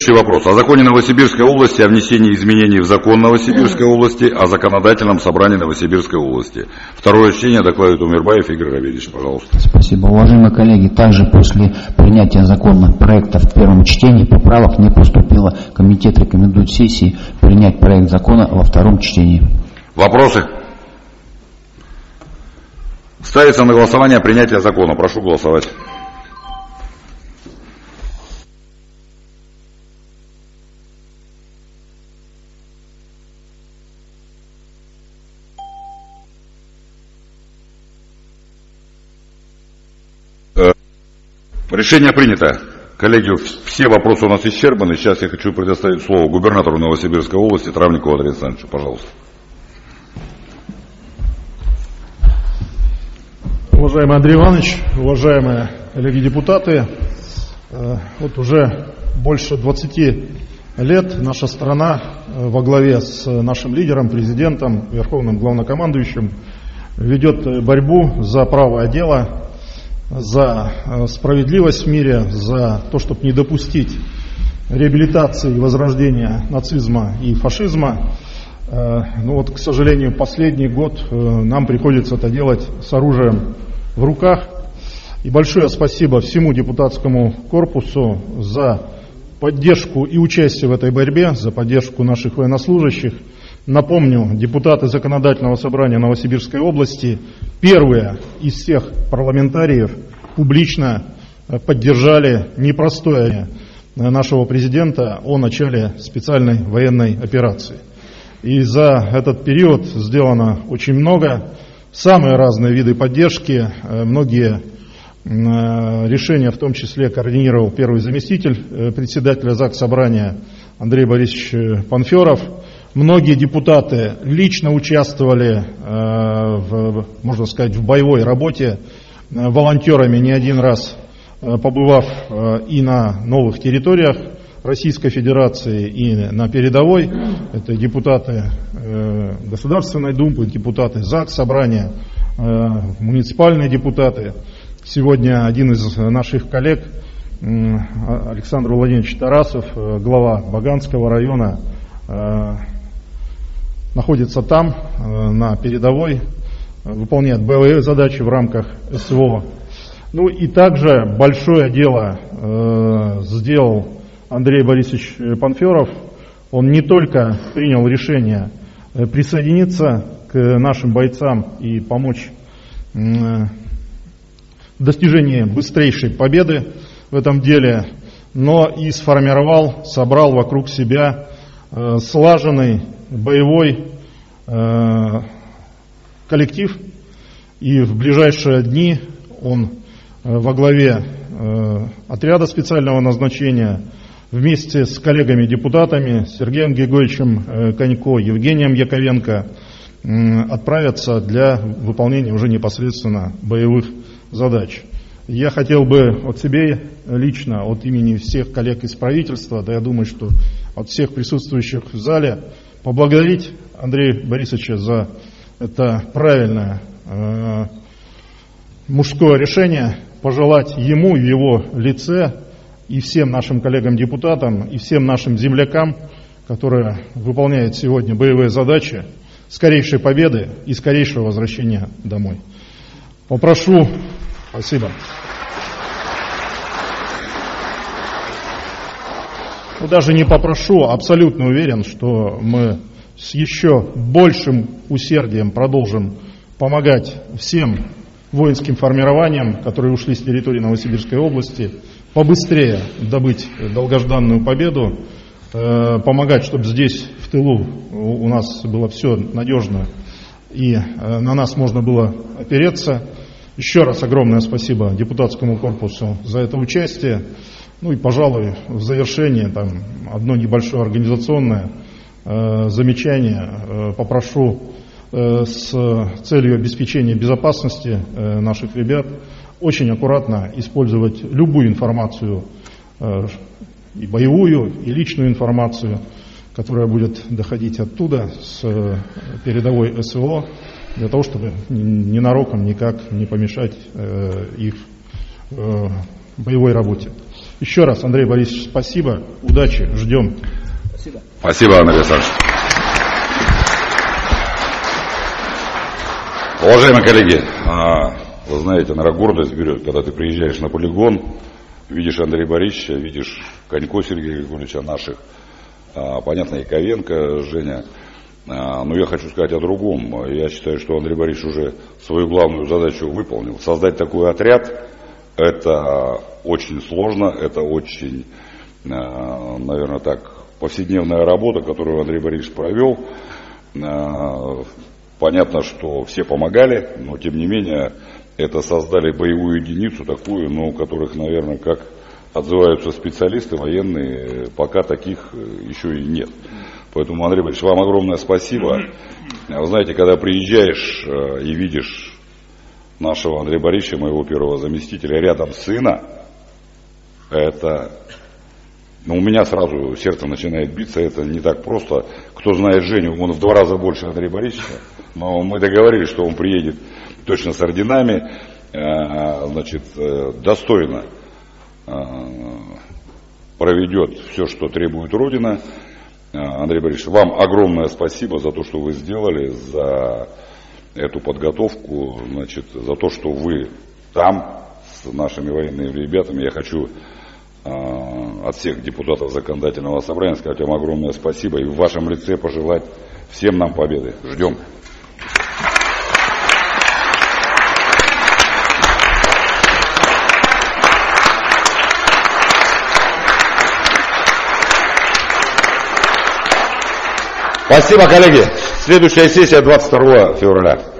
Вопрос. О законе Новосибирской области, о внесении изменений в закон Новосибирской области, о законодательном собрании Новосибирской области. Второе чтение докладывает Умербаев Игорь Равильевич, пожалуйста. Спасибо. Уважаемые коллеги, также после принятия законных проектов в первом чтении поправок не поступило. Комитет рекомендует сессии принять проект закона во втором чтении. Вопросы? Ставится на голосование принятие закона. Прошу голосовать. Решение принято. Коллеги, все вопросы у нас исчерпаны. Сейчас я хочу предоставить слово губернатору Новосибирской области Травникову Андрею Александровичу. Пожалуйста. Уважаемый Андрей Иванович, уважаемые коллеги-депутаты, вот уже больше 20 лет наша страна во главе с нашим лидером, президентом, верховным главнокомандующим ведет борьбу за правое дело, за справедливость в мире, за то, чтобы не допустить реабилитации и возрождения нацизма и фашизма. Но вот, к сожалению, последний год нам приходится это делать с оружием в руках. И большое спасибо всему депутатскому корпусу за поддержку и участие в этой борьбе, за поддержку наших военнослужащих. Напомню, депутаты Законодательного собрания Новосибирской области первые из всех парламентариев публично поддержали непростое нашего президента о начале специальной военной операции. И за этот период сделано очень много, самые разные виды поддержки, многие решения, в том числе координировал первый заместитель председателя Заксобрания Андрей Борисович Панферов. Многие депутаты лично участвовали, можно сказать, в боевой работе, волонтерами не один раз побывав и на новых территориях Российской Федерации, и на передовой. Это депутаты Государственной Думы, депутаты Заксобрания, муниципальные депутаты. Сегодня один из наших коллег, Александр Владимирович Тарасов, глава Баганского района, находится там, на передовой, выполняет боевые задачи в рамках СВО. Ну и также большое дело сделал Андрей Борисович Панферов. Он не только принял решение присоединиться к нашим бойцам и помочь в достижении быстрейшей победы в этом деле, но и сформировал, собрал вокруг себя слаженный боевой коллектив, и в ближайшие дни он во главе отряда специального назначения вместе с коллегами-депутатами Сергеем Григорьевичем Конько, Евгением Яковенко отправятся для выполнения уже непосредственно боевых задач. Я хотел бы от себя лично, от имени всех коллег из правительства, да я думаю, что от всех присутствующих в зале, поблагодарить Андрея Борисовича за это правильное мужское решение, пожелать ему в его лице и всем нашим коллегам-депутатам, и всем нашим землякам, которые выполняют сегодня боевые задачи, скорейшей победы и скорейшего возвращения домой. Попрошу, спасибо. Ну, даже не попрошу, абсолютно уверен, что мы с еще большим усердием продолжим помогать всем воинским формированиям, которые ушли с территории Новосибирской области, побыстрее добыть долгожданную победу, помогать, чтобы здесь, в тылу, у нас было все надежно и на нас можно было опереться. Еще раз огромное спасибо депутатскому корпусу за это участие. Ну и, пожалуй, в завершение одно небольшое организационное замечание. Попрошу с целью обеспечения безопасности наших ребят очень аккуратно использовать любую информацию, и боевую, и личную информацию, которая будет доходить оттуда, с передовой СВО, для того, чтобы ненароком никак не помешать их боевой работе. Еще раз, Андрей Борисович, спасибо, удачи, ждем. Спасибо, Андрей Александрович. Уважаемые коллеги, вы знаете, наверное, гордость берет, когда ты приезжаешь на полигон, видишь Андрея Борисовича, видишь Конько Сергея Григорьевича наших, понятно, Яковенко, Женя. Но я хочу сказать о другом. Я считаю, что Андрей Борисович уже свою главную задачу выполнил. Создать такой отряд – это очень сложно, это очень, наверное, так, повседневная работа, которую Андрей Борисович провел. Понятно, что все помогали, но тем не менее это создали боевую единицу такую, но у которых, наверное, как отзываются специалисты военные, пока таких еще и нет. Поэтому, Андрей Борисович, вам огромное спасибо. Вы знаете, когда приезжаешь и видишь нашего Андрея Борисовича, моего первого заместителя, рядом сына, это, у меня сразу сердце начинает биться, это не так просто. Кто знает Женю, он в 2 раза больше Андрея Борисовича, но мы договорились, что он приедет точно с орденами, значит, достойно проведет все, что требует Родина. Андрей Борисович, вам огромное спасибо за то, что вы сделали, за эту подготовку, значит, за то, что вы там с нашими военными ребятами. Я хочу от всех депутатов Законодательного собрания сказать вам огромное спасибо и в вашем лице пожелать всем нам победы. Ждем. Спасибо, коллеги. Следующая сессия 22 февраля.